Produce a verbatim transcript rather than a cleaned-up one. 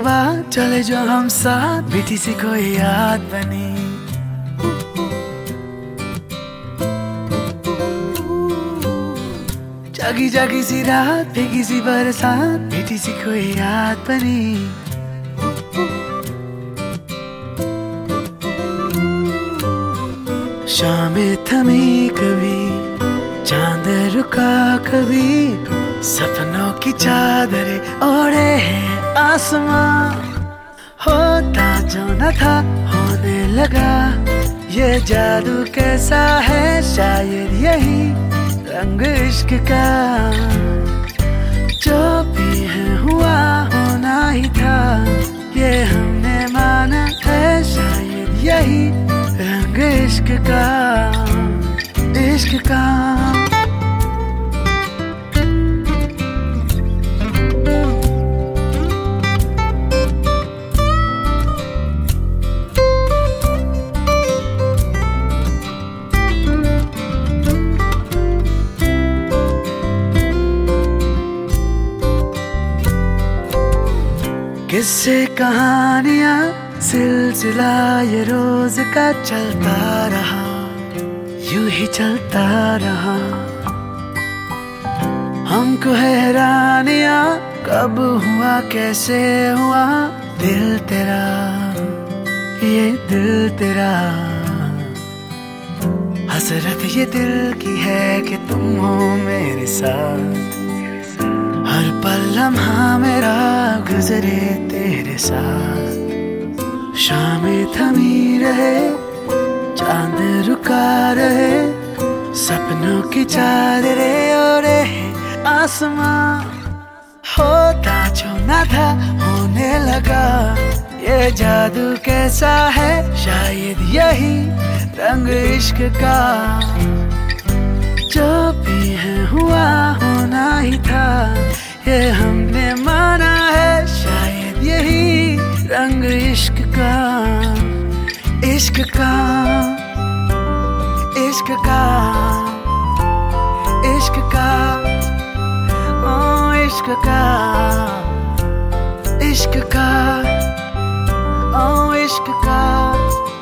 हवा चले जो हम साथ, मीठी सी कोई याद बनी। जागी जागी सी रात, भीगी सी बरसात, मीठी सी कोई याद बनी। शामें थमी कभी, चांद रुका कभी, सपनों की चादरें ओढ़े हैं आसमां। होता जो न था होने लगा, ये जादू कैसा है, शायद यही रंग इश्क का। जो भी है हुआ होना ही था, ये हमने माना है, शायद यही रंग इश्क का, इश्क का। किस्से कहानियां सिलसिला ये रोज का चलता रहा, यूं ही चलता रहा। हमको हैरानियां कब हुआ कैसे हुआ, दिल तेरा ये दिल तेरा। हसरत ये दिल की है कि तुम हो मेरे साथ, हर पल लम्हा मेरा गुजरे तेरे साथ। शामें थमी रहे, चांद रुका रहे, सपनों की चादरें ओढ़े आसमां। होता जो न था होने लगा, ये जादू कैसा है, शायद यही रंग इश्क का। जो भी है हुआ होना ही था, ये हमने माना है, शायद यही रंग इश्क का, इश्क का, इश्क का, इश्क का, ओ इश्क का, इश्क का, ओ इश्क का।